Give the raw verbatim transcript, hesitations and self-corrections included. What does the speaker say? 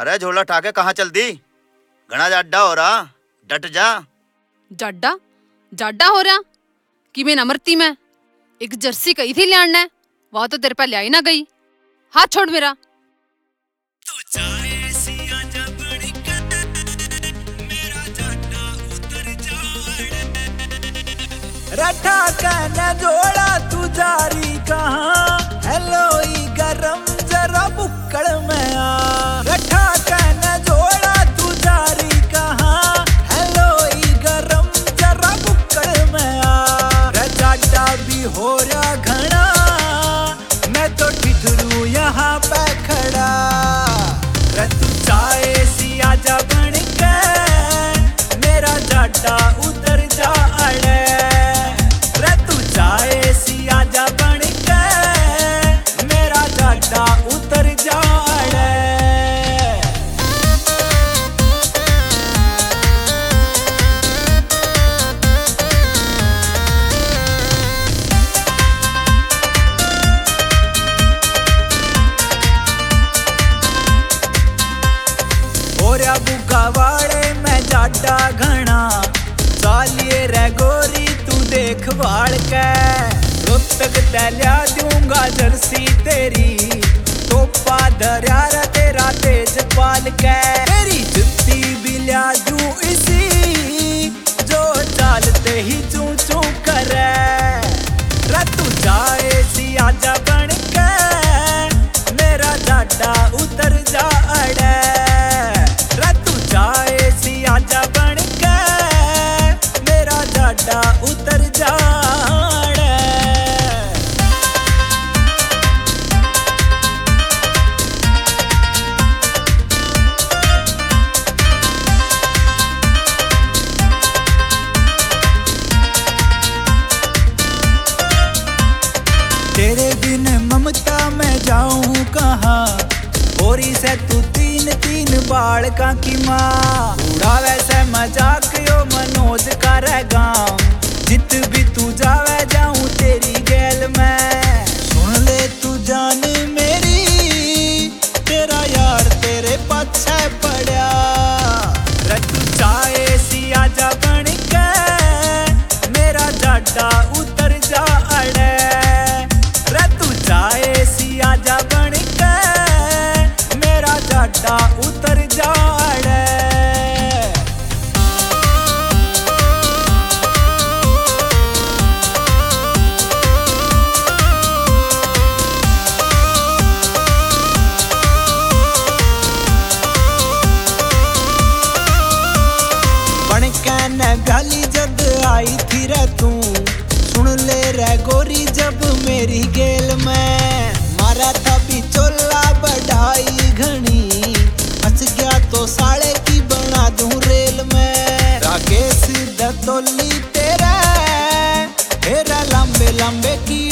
अरे झोला ठाके कहाँ चल दी? घना जाड्डा हो रहा, डट जा। जाड्डा जाड्डा हो रहा कि मैं नमरती में एक जर्सी कही थी लियाना है, वह तो तेरे पे लिया ही ना गई। हाथ छोड़ मेरा। रठा कहना जोड़ा तू जारी कहाँ, हेलो ई गरम जरा बुक्कड़ में आ। रठा कहना जोड़ा तू जारी कहाँ, हेलो ई गरम जरा बुक्कड़ में आ। रजाडा भी हो रहा घना, मैं तो ठिठरू यहाँ पे खड़ा। रे तू चाहे सी आजा बन के, मेरा जाडा उतर जा अड़े। उतर जा ओरा बुगा वाले मैं जाडा घना, चालिए रे गोरी तू देख वाल के। रोहतक तैलिया दूंगा जर्सी तेरी, टोपा दरिया तेरा तेज पाल के। तेरी जुत्ती भी लिया दूं इसी, जो चालते ही चू चू करे। रे तू जाए सी आजा बन के, मेरा जाडा उतर जा अड़े। रे तू जाए सी आजा बन के, मेरा जाडा उतर जा। तेरे बिन ममता मैं जाऊं कहाँ, होरी से तू तीन तीन बाल का की माँ। उड़ा वैसे मजाक यो मनोज का रह गाँव, जित भी तू जावे जाऊं तेरी गैल में। सुन ले तू जान मेरी, तेरा यार तेरे पाछे पड़ा। रे तू चाहे सी आजा बन के, मेरा जाडा उतर जा अड़े। चाहे सी आजा बन के, मेरा जाडा उतर जा अड़े। बन के न गाली जद आई थी रे तू, सुन ले रे गोरी जब मेरी गेल में। मारा था बिचोला बढ़ाई घनी, फंस गया तो साले की बना दूं रेल में। राकेश दत्तोली तेरे हेरा लंबे लंबे की